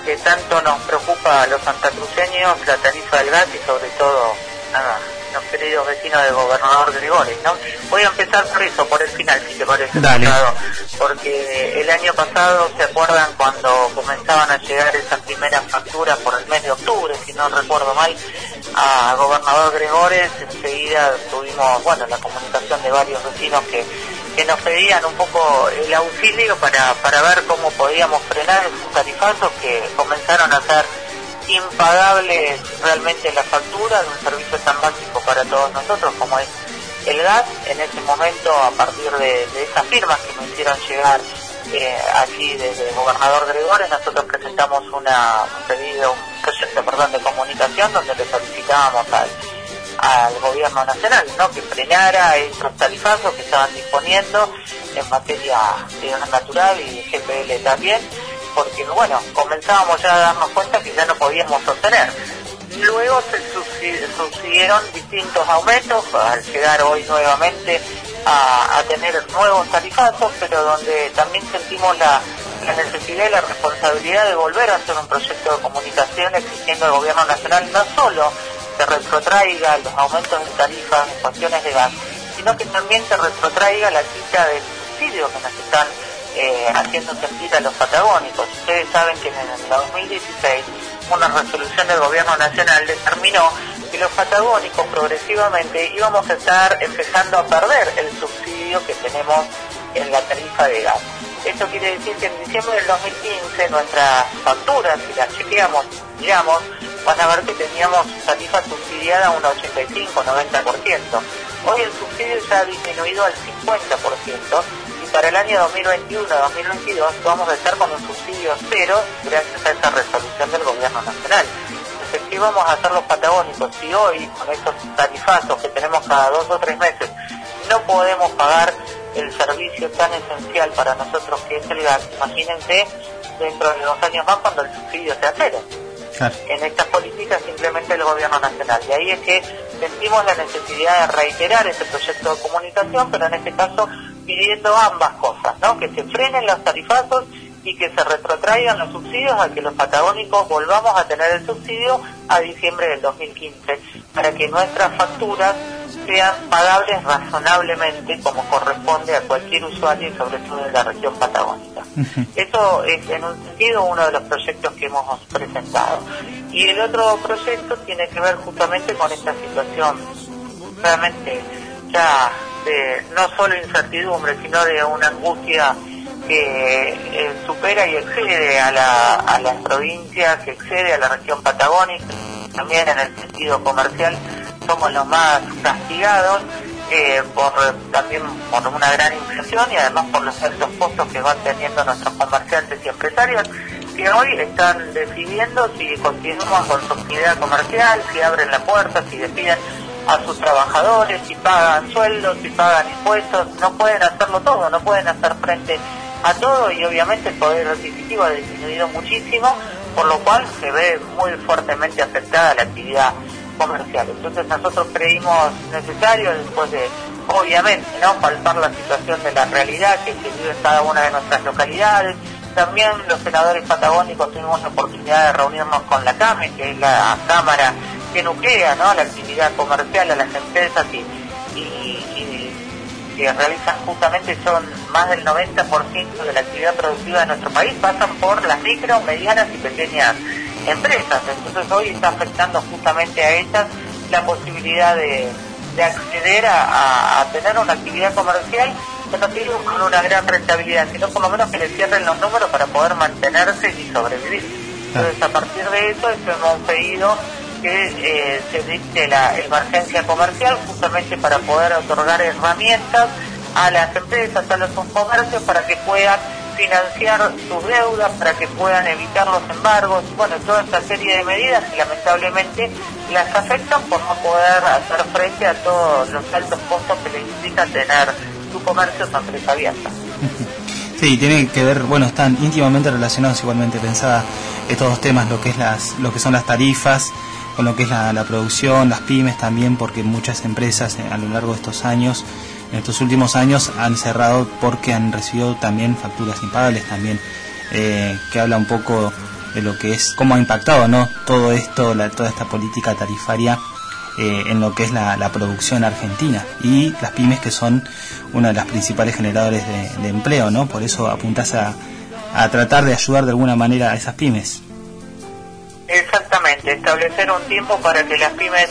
que tanto nos preocupa a los santacruceños, la tarifa del gas y sobre todo los queridos vecinos del gobernador Gregores, ¿no? Voy a empezar por eso, por el final, si te parece. Dale. Porque el año pasado, ¿se acuerdan cuando comenzaban a llegar esas primeras facturas por el mes de octubre, si no recuerdo mal, a gobernador Gregores? Enseguida tuvimos, la comunicación de varios vecinos que nos pedían un poco el auxilio para ver cómo podíamos frenar esos tarifazos que comenzaron a ser impagables realmente la factura de un servicio tan básico para todos nosotros como es el gas. En ese momento, a partir de esas firmas que nos hicieron llegar allí desde el gobernador Gregores, nosotros presentamos un proyecto de comunicación donde le solicitábamos al gobierno nacional, ¿no?, que frenara esos tarifazos que estaban disponiendo en materia de gas natural y de GPL también, porque comenzábamos ya a darnos cuenta que ya no podíamos sostener. Luego se sucedieron distintos aumentos al llegar hoy nuevamente a tener nuevos tarifazos, pero donde también sentimos la necesidad y la responsabilidad de volver a hacer un proyecto de comunicación exigiendo al gobierno nacional no solo que retrotraiga los aumentos de tarifas en cuestiones de gas, sino que también se retrotraiga la quita del subsidio que nos están haciendo sentir a los patagónicos. Ustedes saben que en el 2016 una resolución del gobierno nacional determinó que los patagónicos progresivamente íbamos a estar empezando a perder el subsidio que tenemos en la tarifa de gas. Esto quiere decir que en diciembre del 2015 nuestras facturas, si las chequeamos, van a ver que teníamos tarifa subsidiada a un 85-90%. Hoy el subsidio ya ha disminuido al 50%. Para el año 2021-2022 vamos a estar con un subsidio cero gracias a esa resolución del gobierno nacional. Entonces, ¿qué vamos a hacer los patagónicos si hoy, con estos tarifazos que tenemos cada 2 o 3 meses, no podemos pagar el servicio tan esencial para nosotros que es el gas? Imagínense dentro de 2 años más cuando el subsidio sea cero. Claro. En estas políticas simplemente el gobierno nacional. Y ahí es que sentimos la necesidad de reiterar ese proyecto de comunicación, pero en este caso pidiendo ambas cosas, ¿no? Que se frenen los tarifazos y que se retrotraigan los subsidios a que los patagónicos volvamos a tener el subsidio a diciembre del 2015 para que nuestras facturas sean pagables razonablemente como corresponde a cualquier usuario y sobre todo de la región patagónica. Eso es en un sentido uno de los proyectos que hemos presentado. Y el otro proyecto tiene que ver justamente con esta situación realmente ya de no solo incertidumbre, sino de una angustia que supera y excede a las provincias, que excede a la región patagónica. También en el sentido comercial somos los más castigados también por una gran inflación y además por los altos costos que van teniendo nuestros comerciantes y empresarios, que hoy están decidiendo si continuamos con su actividad comercial, si abren la puerta, si despiden a sus trabajadores, si pagan sueldos, si pagan impuestos. No pueden hacerlo todo, no pueden hacer frente a todo y obviamente el poder adquisitivo ha disminuido muchísimo, por lo cual se ve muy fuertemente afectada la actividad comercial. Entonces nosotros creímos necesario, después de obviamente palpar la situación de la realidad que se vive en cada una de nuestras localidades. También los senadores patagónicos tuvimos la oportunidad de reunirnos con la CAME, que es la cámara que nuclea la actividad comercial a las empresas y que realizan justamente, son más del 90% de la actividad productiva de nuestro país, pasan por las micro, medianas y pequeñas empresas. Entonces hoy está afectando justamente a ellas la posibilidad de acceder a tener una actividad comercial que no tiene con una gran rentabilidad, sino por lo menos que le cierren los números para poder mantenerse y sobrevivir. Entonces a partir de eso hemos pedido que se dicte la emergencia comercial justamente para poder otorgar herramientas a las empresas, a los comercios, para que puedan financiar sus deudas, para que puedan evitar los embargos, toda esta serie de medidas que lamentablemente las afectan por no poder hacer frente a todos los altos costos que les implica tener su comercio, su empresa abierta. Sí, tiene que ver, están íntimamente relacionados igualmente, pensaba estos dos temas, lo que son las tarifas, con lo que es la producción, las pymes también, porque muchas empresas a lo largo de estos años, en estos últimos años, han cerrado porque han recibido también facturas impagables también, que habla un poco de lo que es, cómo ha impactado, ¿no?, todo esto, toda esta política tarifaria en lo que es la producción argentina y las pymes, que son una de las principales generadores de empleo, ¿no? Por eso apuntás a tratar de ayudar de alguna manera a esas pymes. Exactamente, establecer un tiempo para que las pymes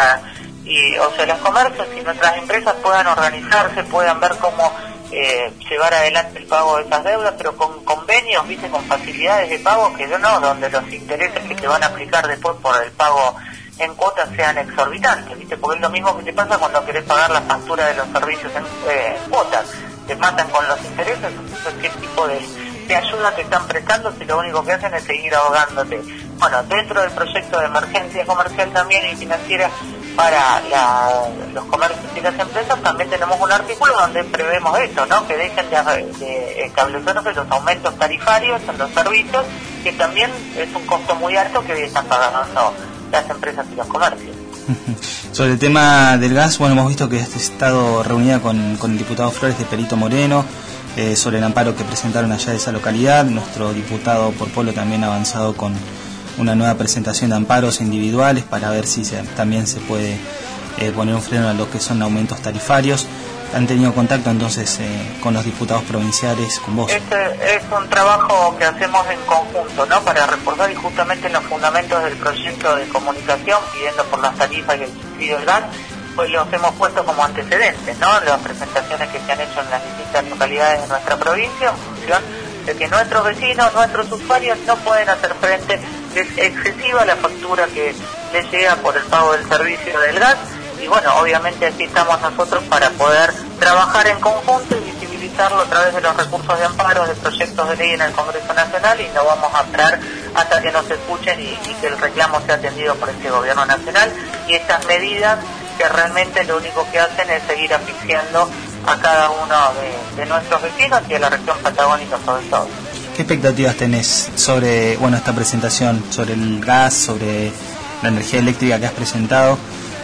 o sea, los comercios y nuestras empresas puedan organizarse, puedan ver cómo llevar adelante el pago de esas deudas, pero con convenios, viste, con facilidades de pago, que no, donde los intereses que te van a aplicar después por el pago en cuotas sean exorbitantes, viste, porque es lo mismo que te pasa cuando querés pagar la factura de los servicios en cuotas, te matan con los intereses. Entonces, ¿qué tipo de ayuda te están prestando si lo único que hacen es seguir ahogándote? Bueno, dentro del proyecto de emergencia comercial también y financiera para los comercios y las empresas, también tenemos un artículo donde prevemos eso, ¿no?, que dejen de establecerse los aumentos tarifarios en los servicios, que también es un costo muy alto que hoy están pagando las empresas y los comercios. Sobre el tema del gas, bueno, hemos visto que has estado reunida con el diputado Flores de Perito Moreno sobre el amparo que presentaron allá de esa localidad. Nuestro diputado por Polo también ha avanzado con una nueva presentación de amparos individuales para ver si también se puede poner un freno a lo que son aumentos tarifarios. ¿Han tenido contacto entonces con los diputados provinciales, con vos? Este es un trabajo que hacemos en conjunto, ¿no?, para reforzar y justamente en los fundamentos del proyecto de comunicación, pidiendo por las tarifas y el subsidio del gas, pues los hemos puesto como antecedentes, ¿no?, las presentaciones que se han hecho en las distintas localidades de nuestra provincia, en función de que nuestros vecinos, nuestros usuarios no pueden hacer frente, es excesiva la factura que les llega por el pago del servicio del gas. Y bueno, obviamente aquí estamos nosotros para poder trabajar en conjunto y visibilizarlo a través de los recursos de amparo, de proyectos de ley en el Congreso Nacional, y no vamos a esperar hasta que nos escuchen y que el reclamo sea atendido por este Gobierno Nacional. Y estas medidas que realmente lo único que hacen es seguir asfixiando a cada uno de nuestros vecinos y a la región patagónica sobre todo. ¿Qué expectativas tenés sobre, bueno, esta presentación, sobre el gas, sobre la energía eléctrica que has presentado?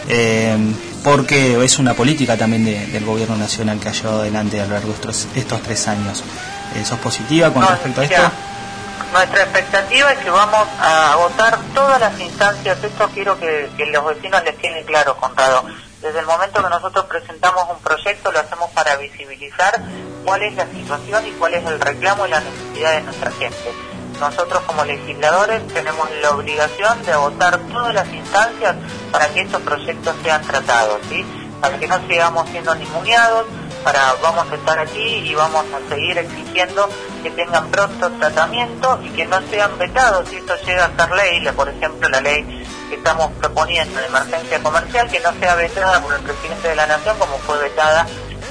Porque es una política también del Gobierno Nacional que ha llevado adelante a lo largo de estos 3 años. ¿Sos positiva con respecto a esto? Nuestra expectativa es que vamos a agotar todas las instancias. Esto quiero que los vecinos les quede claro, Conrado. Desde el momento que nosotros presentamos un proyecto, lo hacemos para visibilizar cuál es la situación y cuál es el reclamo y la necesidad de nuestra gente. Nosotros como legisladores tenemos la obligación de agotar todas las instancias para que estos proyectos sean tratados, ¿sí?, para que no sigamos siendo ninguneados. Vamos a estar aquí y vamos a seguir exigiendo que tengan pronto tratamiento y que no sean vetados. Si esto llega a ser ley, por ejemplo la ley que estamos proponiendo de emergencia comercial, que no sea vetada por el presidente de la Nación como fue vetada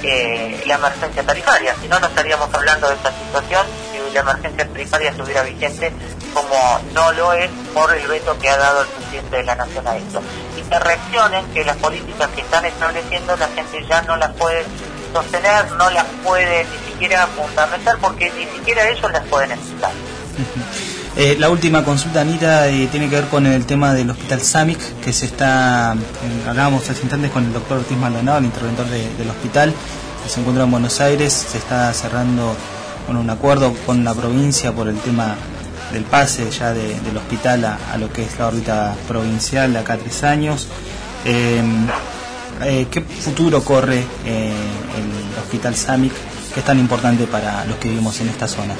la emergencia tarifaria. Si no, no estaríamos hablando de esta situación si la emergencia tarifaria estuviera vigente, como no lo es por el veto que ha dado el presidente de la Nación a esto. Y que reaccionen que las políticas que están estableciendo la gente ya no las puede sostener, no las puede ni siquiera fundamentar, porque ni siquiera ellos las pueden explicar. La última consulta, Anita, tiene que ver con el tema del Hospital SAMIC, que se está, hablábamos hace instantes con el doctor Ortiz Maldonado, el interventor del hospital, que se encuentra en Buenos Aires. Se está cerrando un acuerdo con la provincia por el tema del pase ya del hospital a lo que es la órbita provincial de acá a 3 años. ¿Qué futuro corre el Hospital SAMIC, que es tan importante para los que vivimos en esta zona?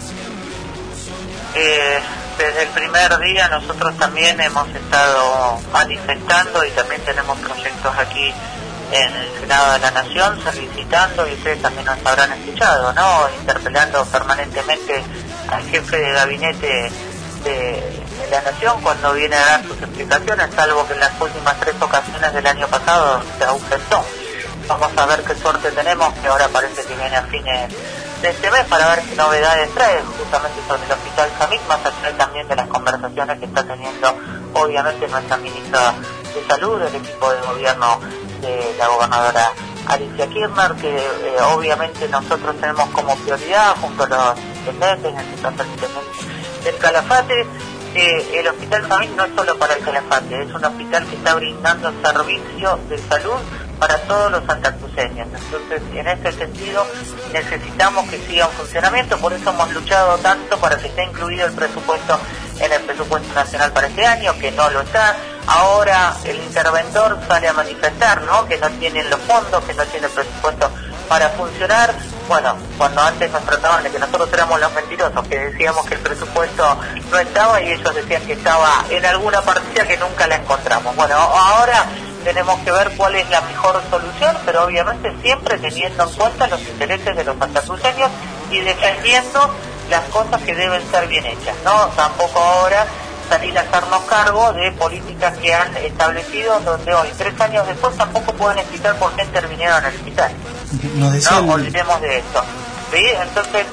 Desde el primer día nosotros también hemos estado manifestando y también tenemos proyectos aquí en el Senado de la Nación solicitando, y ustedes también nos habrán escuchado, ¿no?, interpelando permanentemente al jefe de gabinete de la Nación cuando viene a dar sus explicaciones, salvo que en las últimas 3 ocasiones del año pasado se ausentó. Vamos a ver qué suerte tenemos, que ahora parece que viene a fines de este mes, para ver qué novedades trae justamente sobre el Hospital SAMIC, más allá también de las conversaciones que está teniendo obviamente nuestra ministra de Salud, el equipo de gobierno de la gobernadora Alicia Kirchner, que obviamente nosotros tenemos como prioridad, junto a los intendentes, en este caso el intendente del Calafate. El Hospital SAMIC no es solo para el Calafate, es un hospital que está brindando servicio de salud para todos los santacruceños. Entonces, en este sentido, necesitamos que siga en funcionamiento, por eso hemos luchado tanto para que esté incluido el presupuesto en el presupuesto nacional para este año, que no lo está. Ahora el interventor sale a manifestar, ¿no?, que no tienen los fondos, que no tiene el presupuesto para funcionar. Bueno, cuando antes nos trataban de que nosotros éramos los mentirosos, que decíamos que el presupuesto no estaba y ellos decían que estaba en alguna partida que nunca la encontramos. Bueno, ahora tenemos que ver cuál es la mejor solución, pero obviamente siempre teniendo en cuenta los intereses de los santacruceños y defendiendo las cosas que deben ser bien hechas, ¿no? Tampoco ahora salir a hacernos cargo de políticas que han establecido, donde hoy, 3 años después, tampoco pueden explicar por qué intervinieron en el hospital. No olvidemos de esto, ¿sí? Entonces,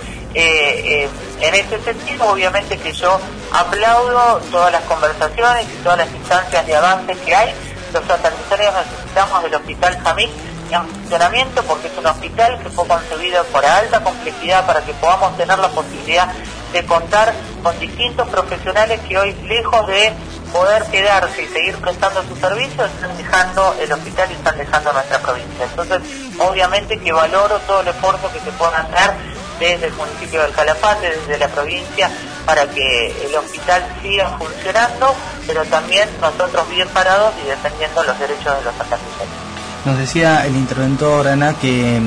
en ese sentido, obviamente que yo aplaudo todas las conversaciones y todas las instancias de avance que hay. Los santacruceños necesitamos del Hospital Samil en funcionamiento, porque es un hospital que fue concebido para alta complejidad, para que podamos tener la posibilidad de contar con distintos profesionales que hoy, lejos de poder quedarse y seguir prestando sus servicios, están dejando el hospital y están dejando nuestra provincia. Entonces, obviamente que valoro todo el esfuerzo que se pueda hacer desde el municipio del Calafate, desde la provincia, para que el hospital siga funcionando, pero también nosotros bien parados y defendiendo los derechos de los santacruceños. Nos decía el interventor, Ana, que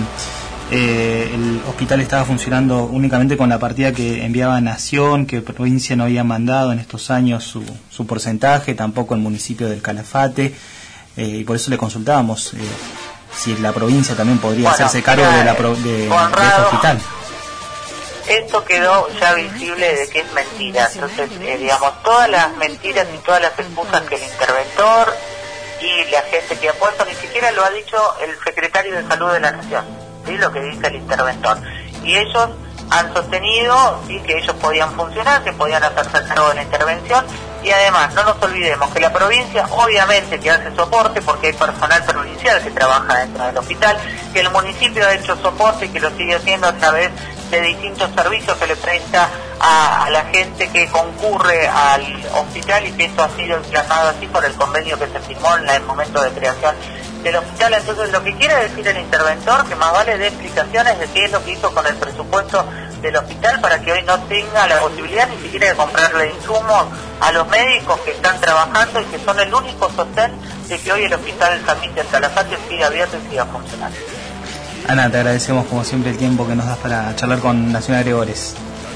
el hospital estaba funcionando únicamente con la partida que enviaba Nación, que provincia no había mandado en estos años su porcentaje, tampoco el municipio del Calafate, y por eso le consultábamos si la provincia también podría hacerse cargo de este hospital. Esto quedó ya visible de que es mentira. Entonces, digamos, todas las mentiras y todas las excusas que el interventor y la gente que ha puesto, ni siquiera lo ha dicho el secretario de Salud de la Nación, ¿sí?, lo que dice el interventor. Y ellos han sostenido, ¿sí?, que ellos podían funcionar, que podían hacerse cargo de la intervención. Y además, no nos olvidemos que la provincia, obviamente, que hace soporte, porque hay personal provincial que trabaja dentro del hospital, que el municipio ha hecho soporte y que lo sigue haciendo a través de distintos servicios que le presta a la gente que concurre al hospital, y que esto ha sido implanado así por el convenio que se firmó en el momento de creación del hospital. Entonces, lo que quiere decir el interventor, que más vale de explicaciones de qué es lo que hizo con el presupuesto del hospital, para que hoy no tenga la posibilidad ni siquiera de comprarle insumos a los médicos que están trabajando y que son el único sostén de que hoy el Hospital Samil del Calafate siga abierto y siga funcionando. Ana, te agradecemos como siempre el tiempo que nos das para charlar con Nación Gregores.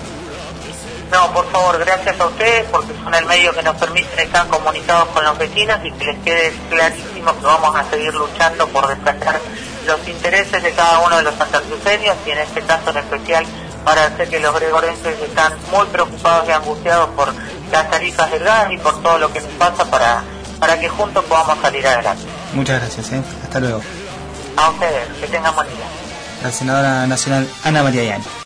No, por favor, gracias a ustedes, porque son el medio que nos permite estar comunicados con los vecinos y que les quede clarísimo que vamos a seguir luchando por defender los intereses de cada uno de los santacruceños, y en este caso en especial para hacer que los gregorenses están muy preocupados y angustiados por las tarifas del gas y por todo lo que nos pasa, para que juntos podamos salir adelante. Muchas gracias, hasta luego. A ustedes, que tengan buen día. La senadora nacional Ana María Ianni.